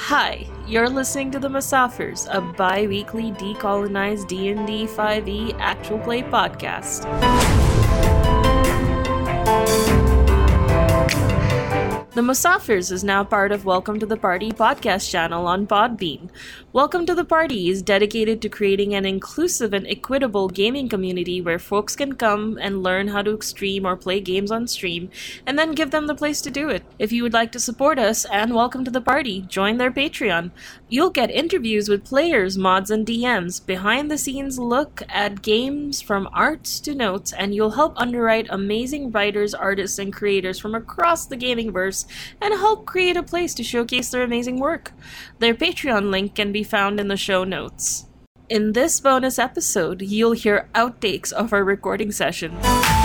Hi, you're listening to The Musafirs, a bi-weekly decolonized D&D 5e actual play podcast. The Musafirs is now part of Welcome to the Party podcast channel on Podbean. Welcome to the Party is dedicated to creating an inclusive and equitable gaming community where folks can come and learn how to stream or play games on stream, and then give them the place to do it. If you would like to support us and Welcome to the Party, join their Patreon. You'll get interviews with players, mods, and DMs, behind-the-scenes look at games from arts to notes, and you'll help underwrite amazing writers, artists, and creators from across the gaming-verse and help create a place to showcase their amazing work. Their Patreon link can be found in the show notes. In this bonus episode, you'll hear outtakes of our recording session.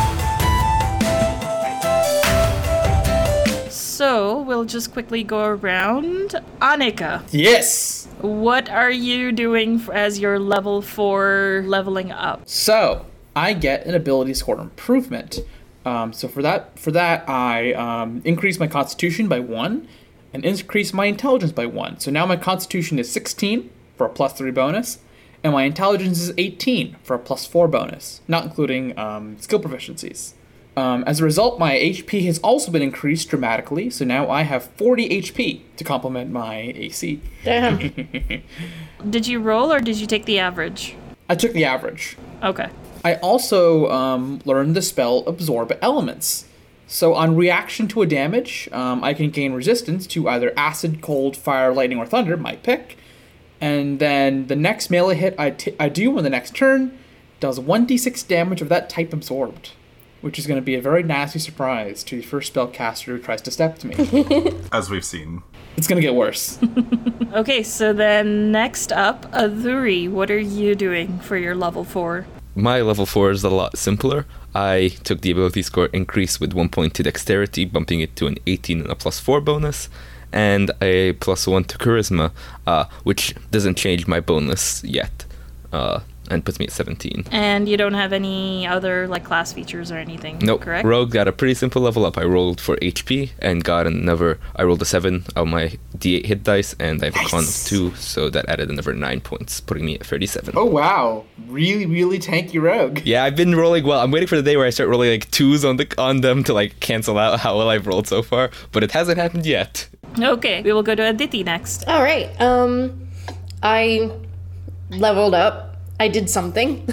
So, we'll just quickly go around. Annika. Yes! What are you doing as your level 4 leveling up? So, I get an ability score improvement. So for that, I increase my Constitution by 1 and increase my Intelligence by 1. So now my Constitution is 16 for a plus 3 bonus, and my Intelligence is 18 for a plus 4 bonus, not including skill proficiencies. As a result, my HP has also been increased dramatically, so now I have 40 HP to complement my AC. Damn. Did you roll or did you take the average? I took the average. Okay. I also learned the spell Absorb Elements. So on reaction to a damage, I can gain resistance to either acid, cold, fire, lightning, or thunder, my pick. And then the next melee hit I do on the next turn does 1d6 damage of that type absorbed, which is going to be a very nasty surprise to the first spellcaster who tries to step to me. As we've seen. It's going to get worse. Okay, so then next up, Adhuri, what are you doing for your level 4? My level 4 is a lot simpler. I took the ability score increase with 1 point to dexterity, bumping it to an 18 and a plus 4 bonus, and a plus 1 to charisma, which doesn't change my bonus yet, and puts me at 17. And you don't have any other class features or anything, nope. Correct? Rogue got a pretty simple level up. I rolled for HP and got I rolled a 7 on my D8 hit dice, and I have a con of 2, so that added another 9 points, putting me at 37. Oh wow, really, really tanky rogue. Yeah, I've been rolling well. I'm waiting for the day where I start rolling 2s on them to cancel out how well I've rolled so far, but it hasn't happened yet. Okay, we will go to Aditi next. All right. I leveled up. I did something.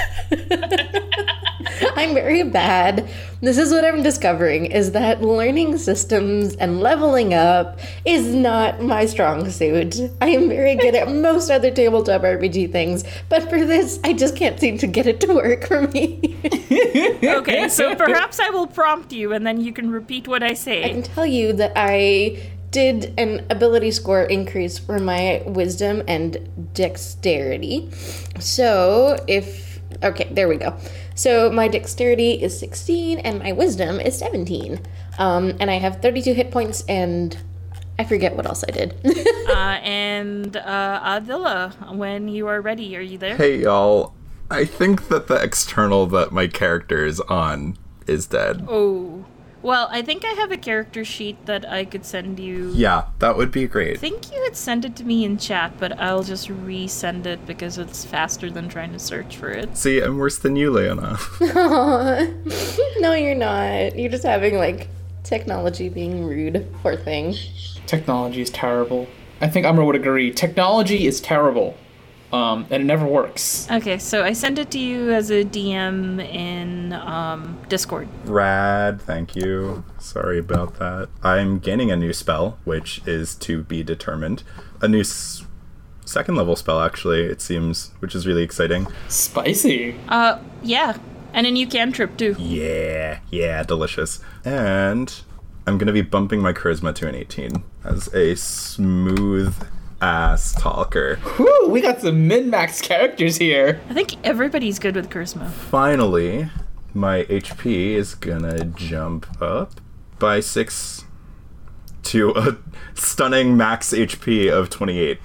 I'm very bad. This is what I'm discovering, is that learning systems and leveling up is not my strong suit. I am very good at most other tabletop RPG things, but for this, I just can't seem to get it to work for me. Okay, so perhaps I will prompt you and then you can repeat what I say. I can tell you that I did an ability score increase for my wisdom and dexterity. So okay, there we go. So my dexterity is 16 and my wisdom is 17. And I have 32 hit points and I forget what else I did. And Adila, when you are ready, are you there? Hey y'all, I think that the external that my character is on is dead. Oh. Well, I think I have a character sheet that I could send you. Yeah, that would be I great. think you had sent it to me in chat, but I'll just resend it because it's faster than trying to search for it. See, I'm worse than you, Leona. Aww. No, you're not. You're just having, technology being rude. Poor thing. Technology is terrible. I think Amra would agree. Technology is terrible. And it never works. Okay, so I sent it to you as a DM in Discord. Rad, thank you. Sorry about that. I'm gaining a new spell, which is to be determined. A new second level spell, actually, it seems, which is really exciting. Spicy. Yeah. And a new cantrip, too. Yeah, delicious. And I'm going to be bumping my charisma to an 18 as a smooth ass talker. Whew, we got some min-max characters here. I think everybody's good with charisma. Finally, my HP is gonna jump up by 6 to a stunning max HP of 28.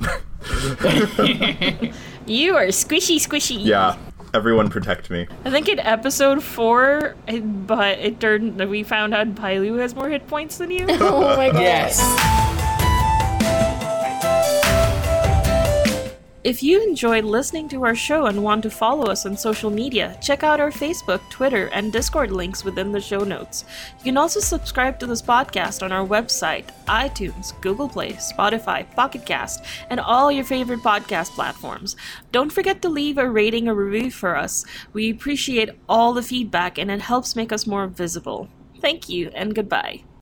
You are squishy. Yeah, everyone protect me. I think in episode 4, we found out Pailu has more hit points than you. Oh my god. Yes. If you enjoyed listening to our show and want to follow us on social media, check out our Facebook, Twitter, and Discord links within the show notes. You can also subscribe to this podcast on our website, iTunes, Google Play, Spotify, Pocket Cast, and all your favorite podcast platforms. Don't forget to leave a rating or review for us. We appreciate all the feedback and it helps make us more visible. Thank you and goodbye.